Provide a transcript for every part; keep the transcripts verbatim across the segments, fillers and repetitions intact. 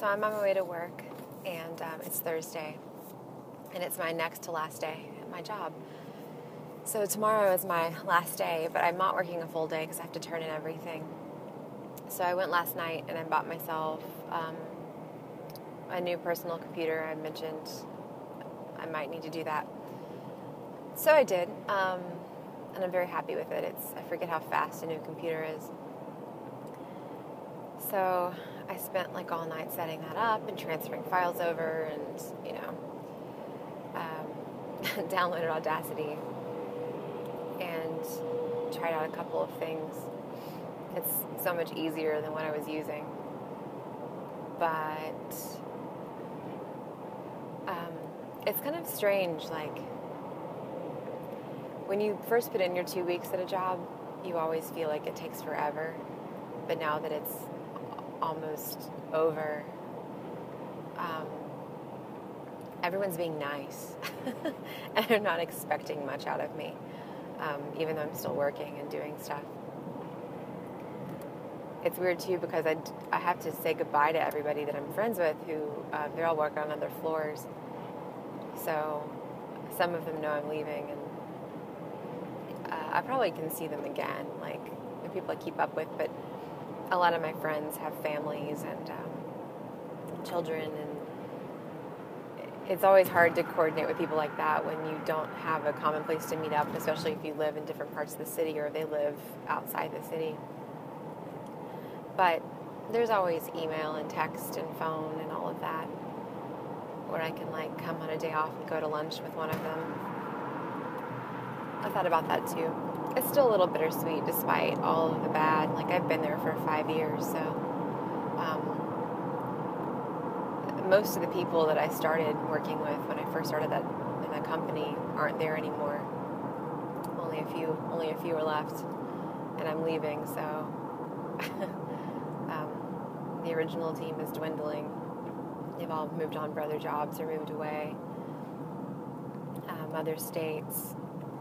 So I'm on my way to work, and um, it's Thursday, and it's my next to last day at my job. So tomorrow is my last day, but I'm not working a full day because I have to turn in everything. So I went last night and I bought myself um, a new personal computer. I mentioned I might need to do that. So I did, um, and I'm very happy with it. It's I forget how fast a new computer is. So I spent like all night setting that up and transferring files over and, you know, um, downloaded Audacity and tried out a couple of things. It's so much easier than what I was using. But um, it's kind of strange, like, when you first put in your two weeks at a job, you always feel like it takes forever. But now that it's almost over, um, everyone's being nice. And they're not expecting much out of me, um, even though I'm still working and doing stuff. It's weird, too, because I, I have to say goodbye to everybody that I'm friends with who, uh, they're all working on other floors. So some of them know I'm leaving, and uh, I probably can see them again, like the people I keep up with, but a lot of my friends have families and um, children, and it's always hard to coordinate with people like that when you don't have a common place to meet up, especially if you live in different parts of the city or they live outside the city. But there's always email and text and phone and all of that, where I can like come on a day off and go to lunch with one of them. I thought about that too. It's still a little bittersweet despite all of the bad. Like, I've been there for five years, so um, most of the people that I started working with when I first started that in that company aren't there anymore. Only a few, only a few are left, and I'm leaving. So um, the original team is dwindling. They've all moved on for other jobs or moved away, um, other states.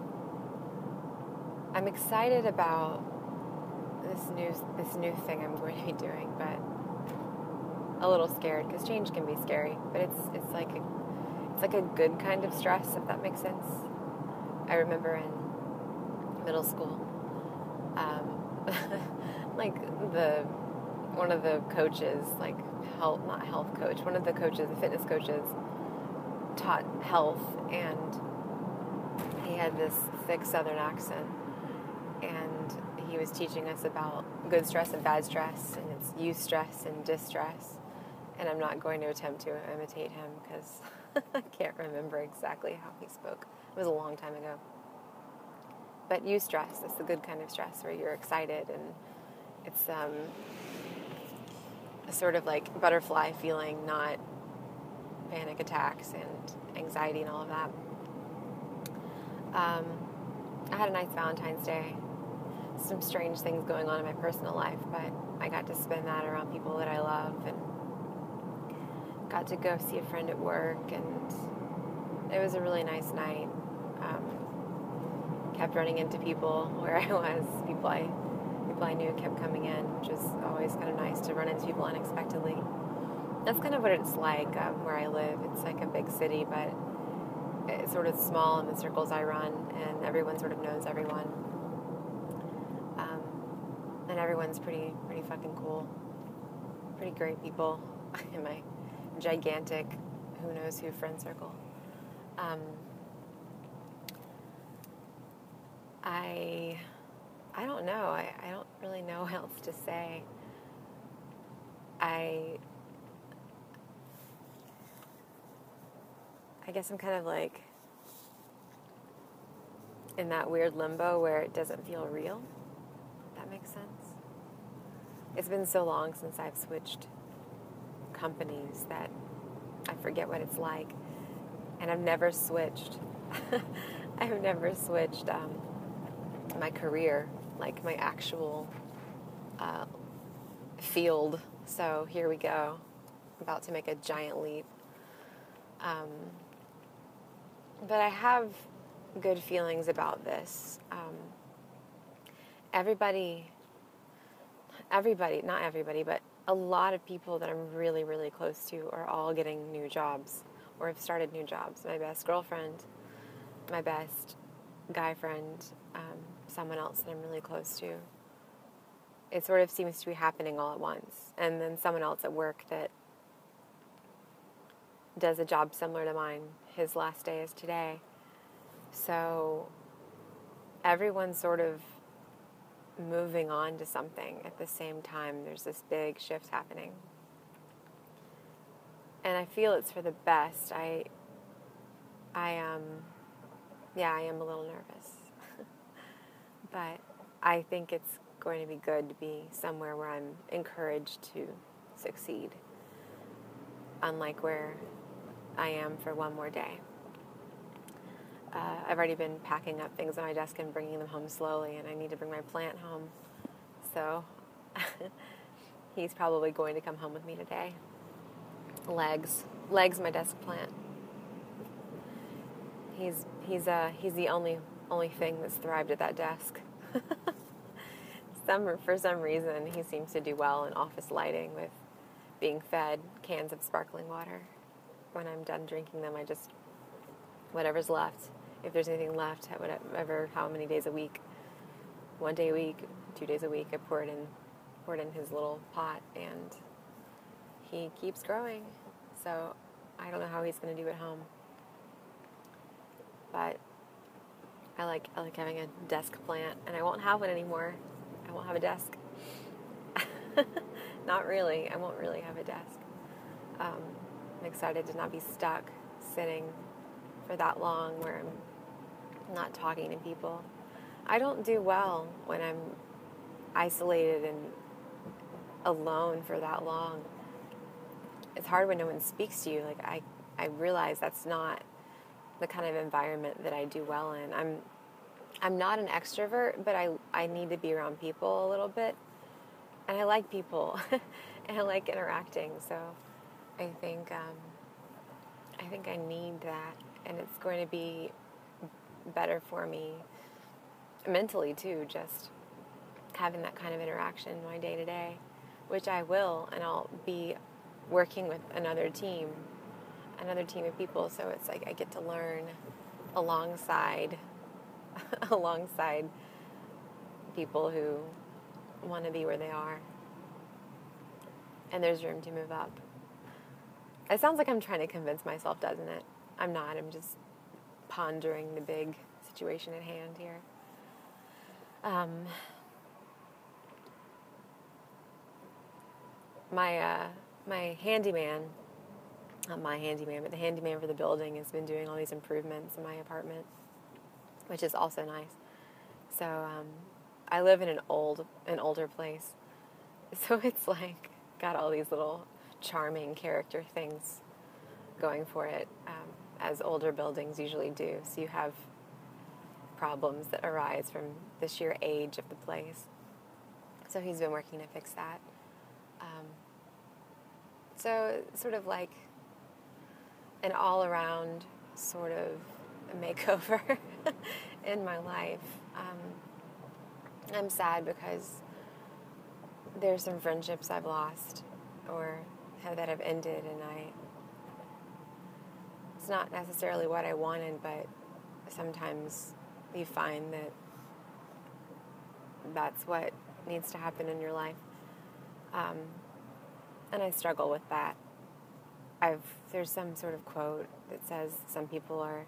I'm excited about this new this new thing I'm going to be doing, but a little scared because change can be scary. But it's it's like a, it's like a good kind of stress, if that makes sense. I remember in middle school, um, like the one of the coaches, like health not health coach, one of the coaches, the fitness coaches, taught health, and he had this thick Southern accent. And he was teaching us about good stress and bad stress, and it's eustress and distress. And I'm not going to attempt to imitate him because I can't remember exactly how he spoke. It was a long time ago. But eustress is the good kind of stress where you're excited, and it's um, a sort of like butterfly feeling, not panic attacks and anxiety and all of that. Um, I had a nice Valentine's Day. Some strange things going on in my personal life, but I got to spend that around people that I love, and got to go see a friend at work, and it was a really nice night. Um, kept running into people where I was, people I people I knew kept coming in, which is always kind of nice to run into people unexpectedly. That's kind of what it's like um, where I live. It's like a big city, but it's sort of small in the circles I run, and everyone sort of knows everyone. Um, and everyone's pretty, pretty fucking cool. Pretty great people in my gigantic, who knows who friend circle. Um, I, I don't know. I, I don't really know what else to say. I, I guess I'm kind of like in that weird limbo where it doesn't feel real. If that makes sense. It's been so long since I've switched companies that I forget what it's like. And I've never switched. I've never switched um, my career, like my actual uh, field. So here we go. About to make a giant leap. Um, but I have good feelings about this. Um, everybody, everybody, not everybody, but a lot of people that I'm really, really close to are all getting new jobs or have started new jobs. My best girlfriend, my best guy friend, um, someone else that I'm really close to. It sort of seems to be happening all at once. And then someone else at work that does a job similar to mine, his last day is today. So everyone's sort of moving on to something at the same time. There's this big shift happening. And I feel it's for the best. I, I um, yeah, I am a little nervous. But I think it's going to be good to be somewhere where I'm encouraged to succeed. Unlike where I am for one more day. Uh, I've already been packing up things on my desk and bringing them home slowly, and I need to bring my plant home. So he's probably going to come home with me today. Legs. Legs, my desk plant. He's he's uh he's the only only thing that's thrived at that desk. some for some reason he seems to do well in office lighting with being fed cans of sparkling water. When I'm done drinking them, I just whatever's left. If there's anything left, whatever, how many days a week, one day a week, two days a week, I pour it in, pour it in his little pot, and he keeps growing. So I don't know how he's going to do at home, but I like I like having a desk plant, and I won't have one anymore. I won't have a desk. Not really. I won't really have a desk. Um, I'm excited to not be stuck sitting for that long where I'm not talking to people. I don't do well when I'm isolated and alone for that long. It's hard when no one speaks to you. Like I, I realize that's not the kind of environment that I do well in. I'm, I'm not an extrovert, but I, I need to be around people a little bit, and I like people, and I like interacting. So, I think, um, I think I need that, and it's going to be better for me mentally too. Just having that kind of interaction my day to day, which I will, and I'll be working with another team, another team of people. So it's like I get to learn alongside, alongside people who want to be where they are. And there's room to move up. It sounds like I'm trying to convince myself, doesn't it? I'm not. I'm just pondering the big situation at hand here. Um, my uh, my handyman, not my handyman, but the handyman for the building has been doing all these improvements in my apartment, which is also nice. So um, I live in an old, an older place, so it's like got all these little charming character things going for it, um, as older buildings usually do. So you have problems that arise from the sheer age of the place. So he's been working to fix that. Um, so sort of like an all-around sort of makeover in my life. Um, I'm sad because there's some friendships I've lost or have, that have ended, and I it's not necessarily what I wanted, but sometimes you find that that's what needs to happen in your life. Um, and I struggle with that. I've there's some sort of quote that says some people are,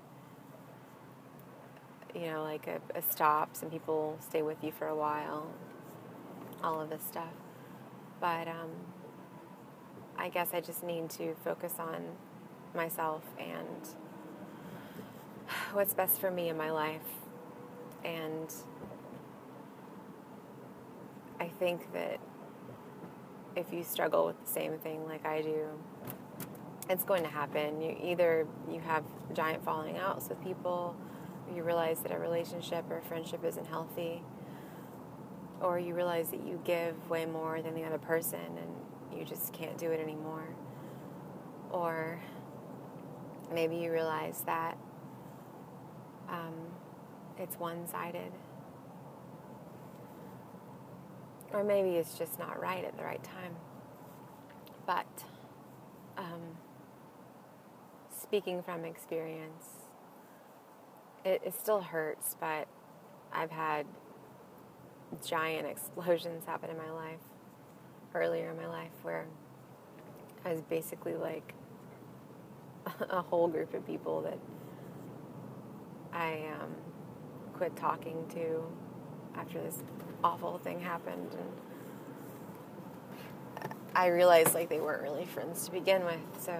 you know, like a, a stop. Some people stay with you for a while. All of this stuff. But um, I guess I just need to focus on myself and what's best for me in my life. And I think that if you struggle with the same thing like I do, it's going to happen. You either you have giant falling outs with people, or you realize that a relationship or a friendship isn't healthy, or you realize that you give way more than the other person and you just can't do it anymore. Or maybe you realize that um, it's one-sided. Or maybe it's just not right at the right time. But um, speaking from experience, it, it still hurts, but I've had giant explosions happen in my life, earlier in my life, where I was basically like a whole group of people that I um, quit talking to after this awful thing happened, and I realized like they weren't really friends to begin with. So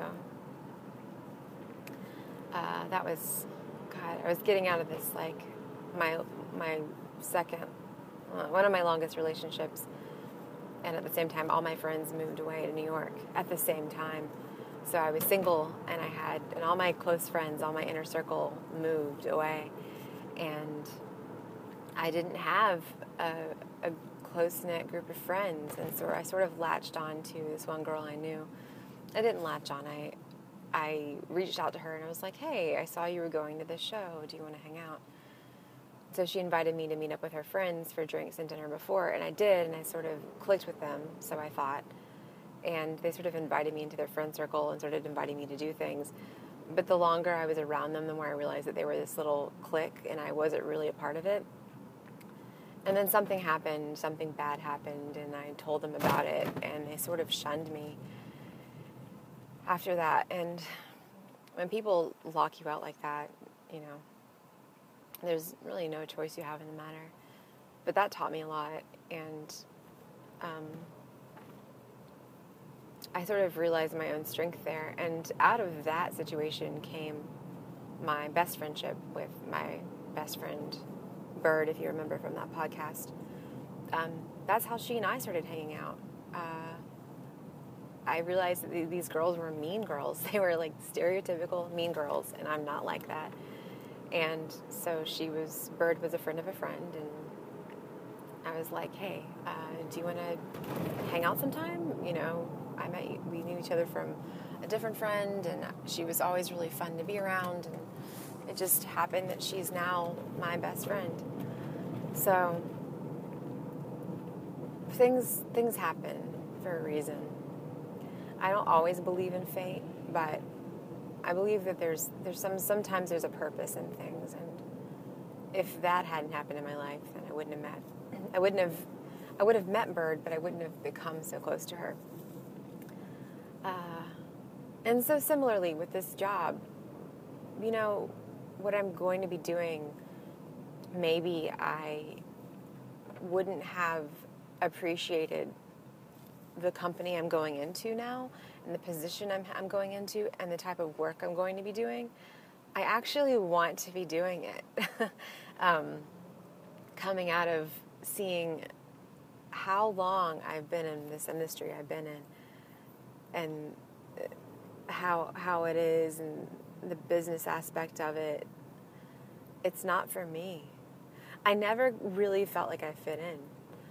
uh, that was, God, I was getting out of this like my my second, uh, one of my longest relationships, and at the same time, all my friends moved away to New York at the same time. So I was single, and I had, and all my close friends, all my inner circle moved away, and I didn't have a, a close-knit group of friends, and so I sort of latched on to this one girl I knew. I didn't latch on. I, I reached out to her, and I was like, hey, I saw you were going to this show. Do you want to hang out? So she invited me to meet up with her friends for drinks and dinner before, and I did, and I sort of clicked with them, so I thought. And they sort of invited me into their friend circle and started inviting me to do things. But the longer I was around them, the more I realized that they were this little clique, and I wasn't really a part of it. And then something happened, something bad happened, and I told them about it, and they sort of shunned me after that. And when people lock you out like that, you know, there's really no choice you have in the matter. But that taught me a lot, and um, I sort of realized my own strength there. And out of that situation came my best friendship with my best friend, Bird, if you remember from that podcast. Um, that's how she and I started hanging out. Uh, I realized that these girls were mean girls. They were like stereotypical mean girls, and I'm not like that. And so she was, Bird was a friend of a friend, and I was like, hey, uh, do you want to hang out sometime? You know, I met, we knew each other from a different friend, and she was always really fun to be around, and it just happened that she's now my best friend. So things things happen for a reason. I don't always believe in fate, but I believe that there's there's some sometimes there's a purpose in things, and if that hadn't happened in my life, then I wouldn't have met. I wouldn't have. I would have met Bird, but I wouldn't have become so close to her. Uh, and so similarly with this job, you know, what I'm going to be doing, maybe I wouldn't have appreciated the company I'm going into now, and the position I'm, I'm going into, and the type of work I'm going to be doing. I actually want to be doing it. um, coming out of seeing how long I've been in this industry I've been in, and how how it is, and the business aspect of it, it's not for me. I never really felt like I fit in.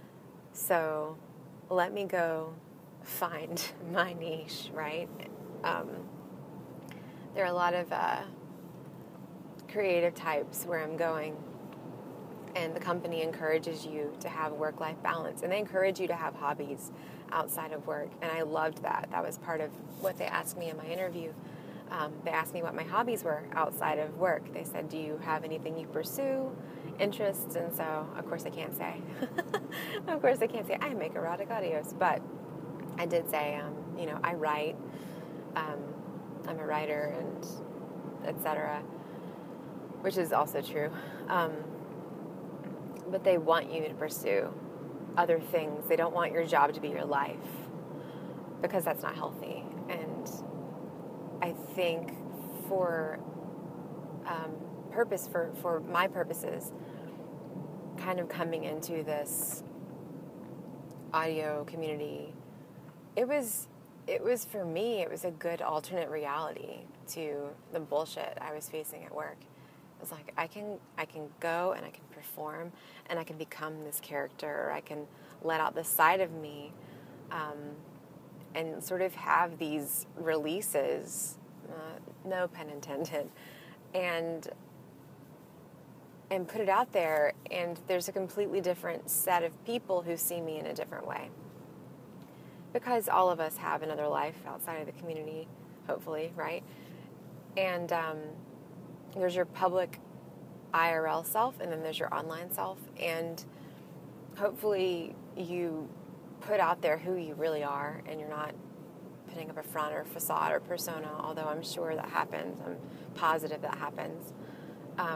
So let me go find my niche, right? Um, there are a lot of uh, creative types where I'm going, and the company encourages you to have work-life balance, and they encourage you to have hobbies outside of work, and I loved that. That was part of what they asked me in my interview. Um, they asked me what my hobbies were outside of work. They said, do you have anything you pursue, interests? And so, of course, I can't say. Of course, I can't say I make erotic audios, but I did say, um, you know, I write. Um, I'm a writer, and et cetera, which is also true. Um, but they want you to pursue other things. They don't want your job to be your life, because that's not healthy. And I think for um, purpose, for, for my purposes, kind of coming into this audio community, it was, it was for me, it was a good alternate reality to the bullshit I was facing at work. It was like, I can, I can go and I can perform, and I can become this character, or I can let out this side of me, um, and sort of have these releases, uh, no pun intended, and and put it out there, and there's a completely different set of people who see me in a different way. because all of us have another life outside of the community, hopefully, right? And um, there's your public I R L self, and then there's your online self. And hopefully you put out there who you really are, and you're not putting up a front or facade or persona, although I'm sure that happens. I'm positive that happens. Um,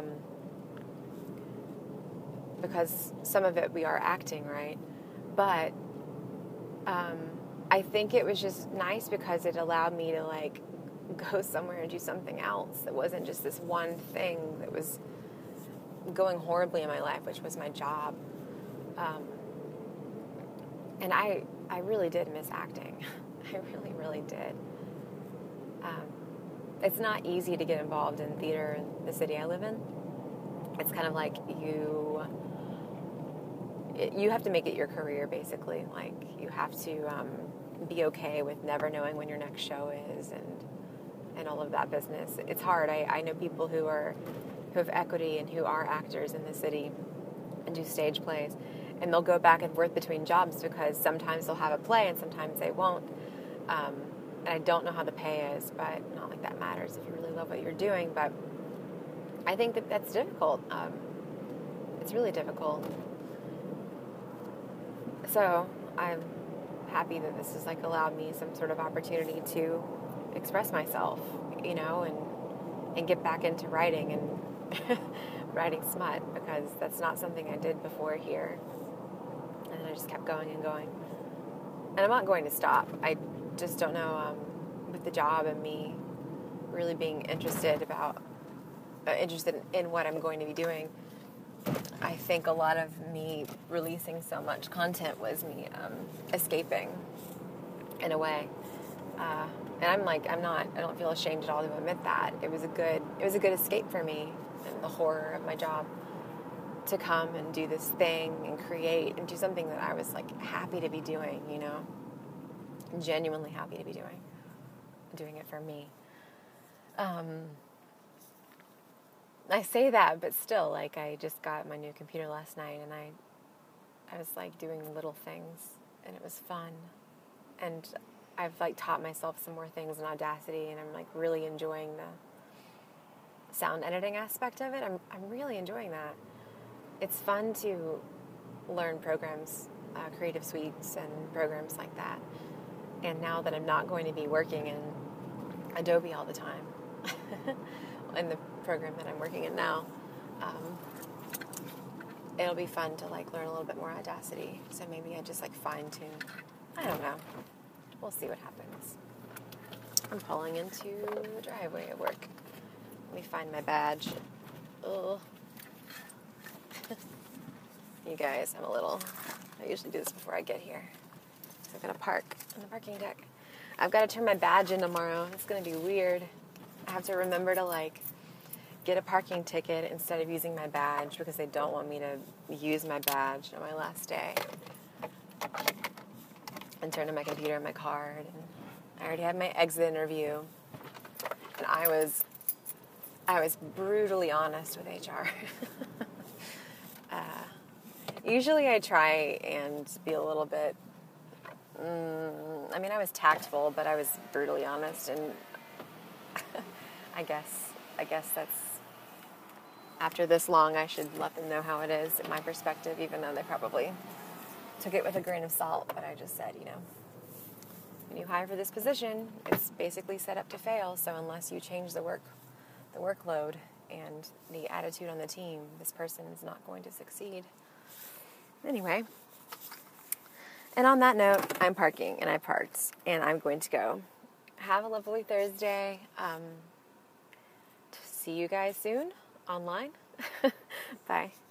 because some of it we are acting, right? But um, I think it was just nice because it allowed me to, like, go somewhere and do something else. It wasn't just this one thing that was going horribly in my life, which was my job. Um, and I, I really did miss acting. I really, really did. Um, it's not easy to get involved in theater in the city I live in. It's kind of like you, it, you have to make it your career, basically. Like, you have to um, be okay with never knowing when your next show is, and and all of that business. It's hard. I, I know people who are who have equity and who are actors in the city and do stage plays, and they'll go back and forth between jobs because sometimes they'll have a play and sometimes they won't. Um, and I don't know how the pay is, but not like that matters if you really love what you're doing. But I think that that's difficult. Um, it's really difficult. So I'm happy that this has, like, allowed me some sort of opportunity to express myself, you know, and and get back into writing and writing smut, because that's not something I did before here. And I just kept going and going. And I'm not going to stop. I just don't know, um, with the job and me really being interested about uh, interested in what I'm going to be doing. I think a lot of me releasing so much content was me um, escaping in a way. Uh, and I'm like, I'm not, I don't feel ashamed at all to admit that. It was a good, it was a good escape for me and the horror of my job to come and do this thing and create and do something that I was, like, happy to be doing, you know, genuinely happy to be doing, doing it for me. Um, I say that, but still, like, I just got my new computer last night, and I, I was, like, doing little things, and it was fun. And I've, like, taught myself some more things in Audacity, and I'm, like, really enjoying the sound editing aspect of it. I'm, I'm really enjoying that. It's fun to learn programs, uh, creative suites and programs like that. And now that I'm not going to be working in Adobe all the time, in the program that I'm working in now, um, it'll be fun to, like, learn a little bit more Audacity. So maybe I just, like, fine tune. I don't know. We'll see what happens. I'm pulling into the driveway at work. Let me find my badge. Ugh. You guys, I'm a little, I usually do this before I get here. So I'm going to park on the parking deck. I've got to turn my badge in tomorrow. It's going to be weird. I have to remember to, like, get a parking ticket instead of using my badge because they don't want me to use my badge on my last day. And turn in my computer and my card. And I already had my exit interview. And I was, I was brutally honest with H R. uh, usually I try and be a little bit, mm, I mean, I was tactful, but I was brutally honest. And I guess, I guess that's, after this long, I should let them know how it is, in my perspective, even though they probably took it with a grain of salt. But I just said, you know, when you hire for this position, it's basically set up to fail. So unless you change the work, the workload and the attitude on the team, this person is not going to succeed. Anyway, and on that note, I'm parking, and I parked, and I'm going to go. Have a lovely Thursday. Um, see you guys soon online. Bye.